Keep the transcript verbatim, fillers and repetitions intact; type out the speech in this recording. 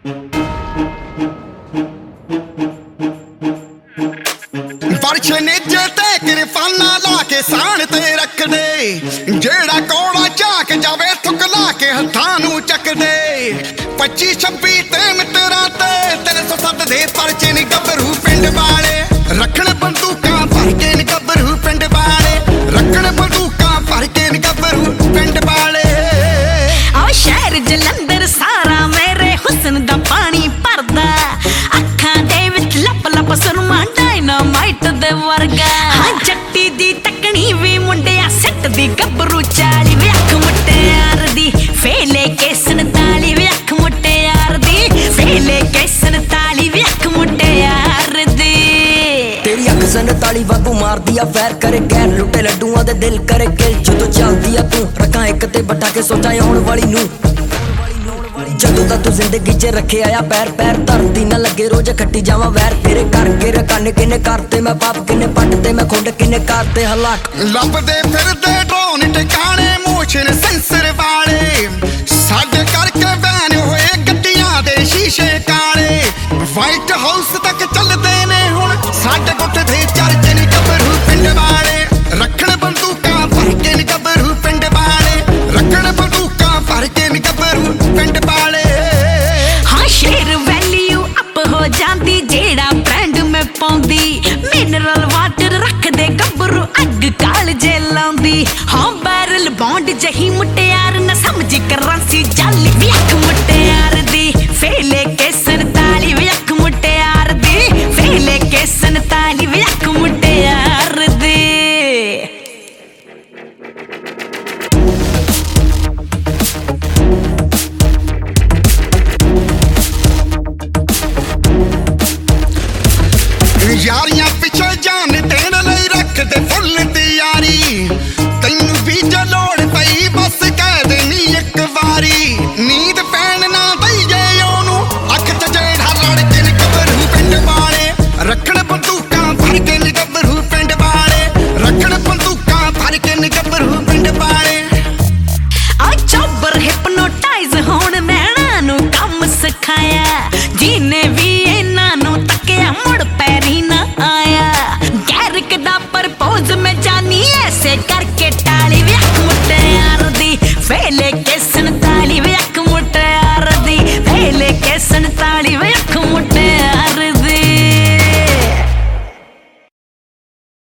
परछे नेजे ते किरफाना ला के साण ते रख दे, जेड़ा कोड़ा झाक जावे थुकला के हथां नूं चक दे। पच्ची छब्बी ते मित्रा ते तीन सौ सत्त दे परछे नी गभरू पिंड वाले, रखण बंदूकां भर के नी गभरू पिंड वाले, रखण बंदूकां भर के नी गभरू पिंड वाले। आ शहर जलंधर सारा मेरे हुस्न दा पानी भरदा, अखां दे विच लप लप सुरमा डायनामाइट दे वर्गा। हाँ जट्टी दी तकनी वी मुंडिया सिट दी गभरू चाली वे अख मुटियार दी, फेले के सनताली वे अख मुटियार दी, फेले के सनताली वे अख मुटियार दी। तेरी अख सनताली वागू मारदी आ फैर करे गैर लुटे लड्डूआं दे दिल करे किल जदों चलदी आ तू रखां एक ते बटा के सोचां आउण वाली नूं। जदों दा तू जिंदगी च रखे आया पैर पैर धरती ना लगे रोज खट्टी जावां वैर तेरे करके रकाने किने करते मैं पाप किने पटते मैं खुंड किने करते हलाक। लभदे फिरदे ड्रोन ठिकाने मोशन सेंसर वाले, साडे करके बैन होए गड्डियां दे शीशे काले। व्हाइट हाउस तक चलदे ने हुण साडे गुट दे चर्चे नी गभरू पिंड वाले, रखण बंदूकां भर के नी गभरू पिंड वाले, रखण बंदूकां भर के नी गभरू पिंड वाले। हाँ शेर वैल्यू अप हो जाती जेड़ा ब्रांड में पाउंदी, मिनरल वाटर रख दे गभरू अग काल जे लाउंदी। हाँ बैरल बॉन्ड जही मुटियार न समझ करंसी जाली वी अख मुटियार दी, फेले के सनताली वी अख मुटियार दी, फेले के सनताली वी अख मुटियार दी। यारियां पिछे जान देने लई रख दे फुल तैयारी, तैनू भी जो लोड़ पई बस कह देनी एक वारी। नींद पैण ना दईए ओनू अख च जेड़ा लड़के नी गभरू पिंड वाले, रखण बंदूकां भर के नी गभरू पिंड वाले, रखण बंदूकां भर के नी गभरू पिंड वाले। आ चौबर हिप्नोटाइज होण नैणा नू काम सिखाया, जिने भी इन्हां नू तकिया मुड़ पैरी ना आया। गैरिक दा प्रपोज में जानी ऐसे करके टाली वी अख मुटियार दी, फेले के